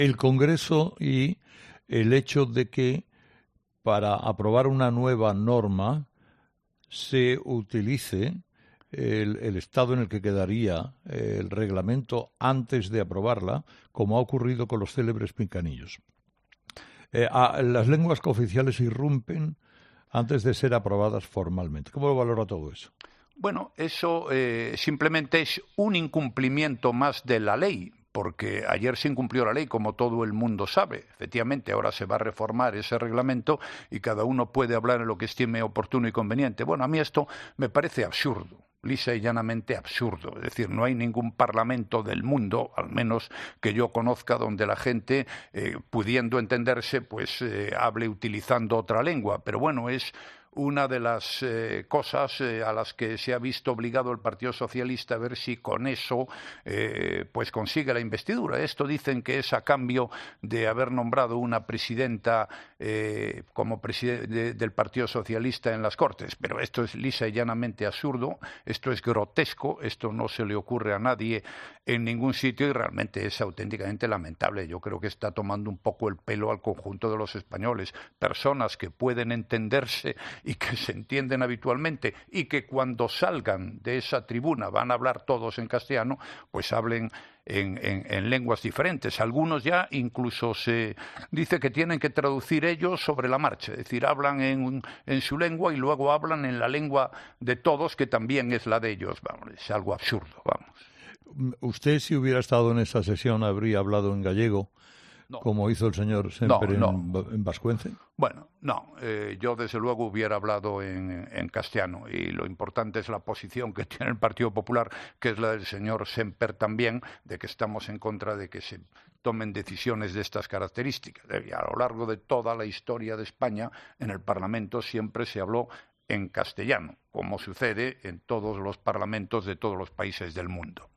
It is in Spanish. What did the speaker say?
el Congreso y el hecho de que para aprobar una nueva norma se utilice el estado en el que quedaría el reglamento antes de aprobarla, como ha ocurrido con los célebres pinganillos. Las lenguas cooficiales irrumpen antes de ser aprobadas formalmente. ¿Cómo lo valora todo eso? Bueno, eso simplemente es un incumplimiento más de la ley, porque ayer se incumplió la ley, como todo el mundo sabe. Efectivamente, ahora se va a reformar ese reglamento y cada uno puede hablar en lo que estime oportuno y conveniente. Bueno, a mí esto me parece absurdo, lisa y llanamente absurdo. Es decir, no hay ningún parlamento del mundo, al menos que yo conozca, donde la gente, pudiendo entenderse, pues hable utilizando otra lengua. Pero bueno, es una de las cosas a las que se ha visto obligado el Partido Socialista, a ver si con eso pues consigue la investidura. Esto dicen que es a cambio de haber nombrado una presidenta como presidente del Partido Socialista en las Cortes, pero esto es lisa y llanamente absurdo, esto es grotesco, esto no se le ocurre a nadie en ningún sitio y realmente es auténticamente lamentable. Yo creo que está tomando un poco el pelo al conjunto de los españoles, personas que pueden entenderse y que se entienden habitualmente y que cuando salgan de esa tribuna van a hablar todos en castellano, pues hablen en lenguas diferentes. Algunos ya incluso se dice que tienen que traducir ellos sobre la marcha, es decir, hablan en su lengua y luego hablan en la lengua de todos, que también es la de ellos. Vamos, es algo absurdo, vamos. ¿Usted, si hubiera estado en esa sesión, habría hablado en gallego? No. Como hizo el señor Semper en vascuence. Bueno, no, yo desde luego hubiera hablado en castellano y lo importante es la posición que tiene el Partido Popular, que es la del señor Semper también, de que estamos en contra de que se tomen decisiones de estas características. Y a lo largo de toda la historia de España, en el Parlamento siempre se habló en castellano, como sucede en todos los parlamentos de todos los países del mundo.